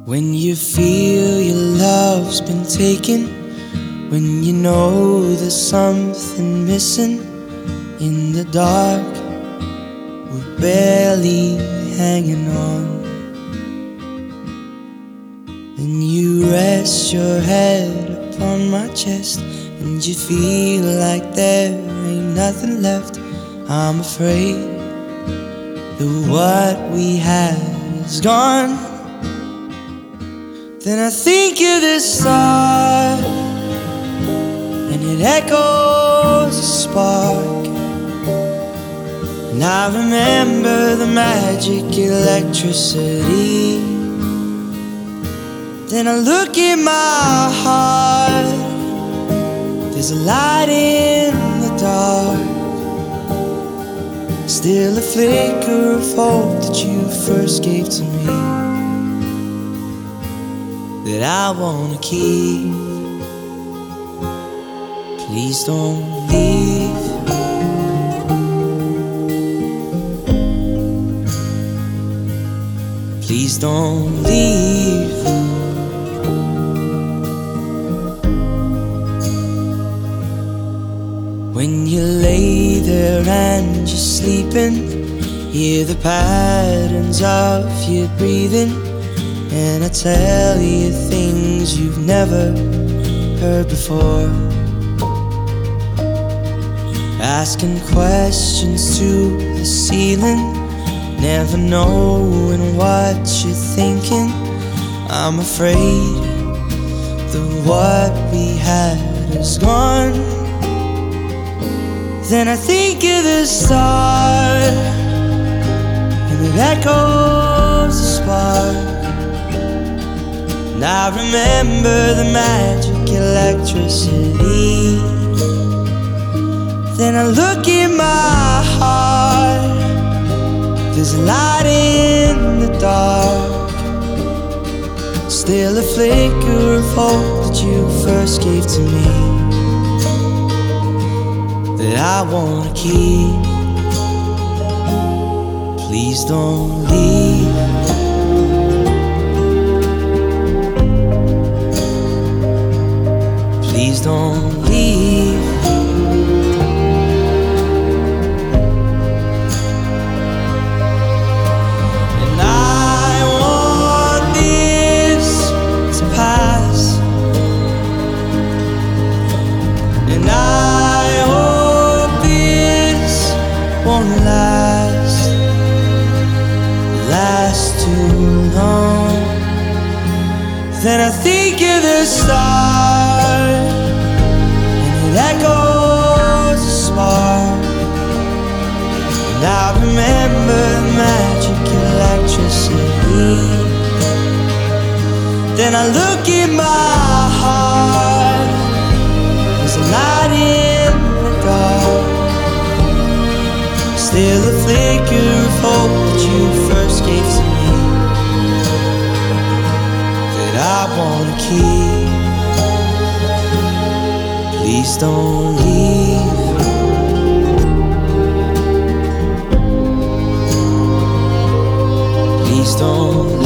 When you feel your love's been taken, when you know there's something missing in the dark, we're barely hanging on. Then you rest your head upon my chest, and you feel like there ain't nothing left. I'm afraid that what we had is gone. Then I think of the start, and it echoes a spark, and I remember the magic electricity. Then I look in my heart, there's a light in the dark, still a flicker of hope that you first gave to me, that I wanna keep. Please don't leave. Please don't leave. When you lay there and you're sleeping, hear the patterns of your breathing, and I tell you things you've never heard before, asking questions to the ceiling, never knowing what you're thinking. I'm afraid that what we had is gone. Then I think of the start, and it echoes a spark, and I remember the magic electricity. Then I look in my heart, there's a light in the dark, still a flicker of hope that you first gave to me, that I wanna keep. Please don't leave. Please don't leave. And I want this to pass, and I hope this won't last too long. Then I think of the start, echoes a spark, and I remember the magic electricity. Then I look in my heart, there's a light in the dark, still a flicker of hope that you first gave to me, that I wanna keep. Please don't leave. Please don't